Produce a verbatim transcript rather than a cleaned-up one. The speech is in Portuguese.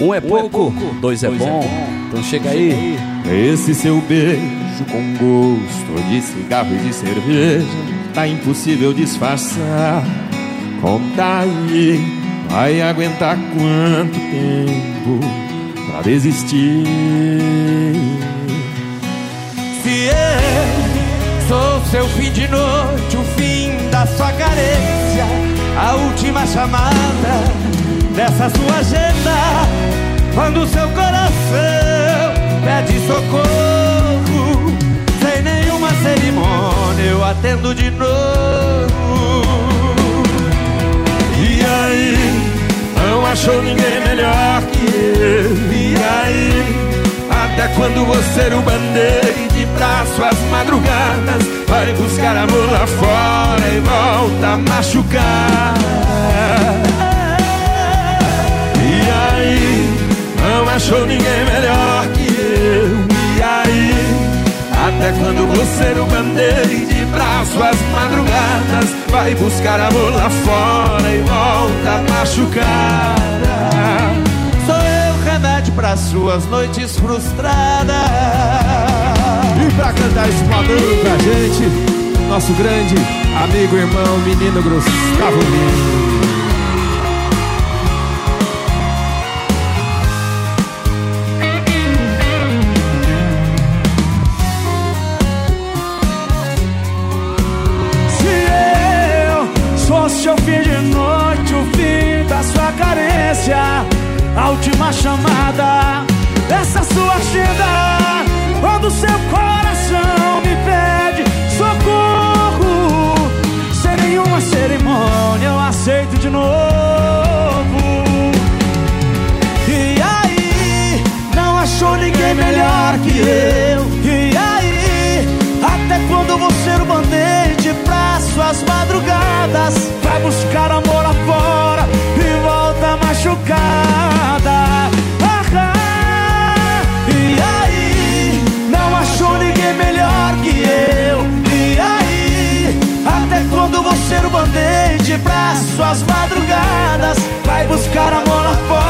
Um é pouco, dois é bom. Então chega aí. Esse seu beijo com gosto de cigarro e de cerveja tá impossível disfarçar. Conta aí, vai aguentar quanto tempo pra desistir? Se eu sou seu fim de noite, o fim da sua carência, a última chamada dessa sua agenda, quando seu coração pede socorro, sem nenhuma cerimônia eu atendo de novo. E aí, não achou ninguém melhor que eu? E aí, até quando você o band-aid pra suas madrugadas, vai buscar amor lá fora e volta a machucar? E aí, não achou ninguém melhor que eu? E aí, até quando você o band-aid pra suas madrugadas, vai buscar amor lá fora e volta a machucar? Sou eu o remédio para suas noites frustradas. E pra cantar esse padrão pra gente, nosso grande amigo, irmão, menino Gustavo Lima. Fosse o fim de noite, o fim da sua carência, a última chamada dessa sua agenda, quando seu coração me pede socorro, sem nenhuma cerimônia eu aceito de novo. E aí, não achou ninguém melhor que eu? E aí, até quando você o band-aid pra suas madrugadas, vai buscar amor lá fora e volta machucada? Ah, e aí, não achou ninguém melhor que eu? E aí, até quando você o band-aid pra suas madrugadas, vai buscar amor lá fora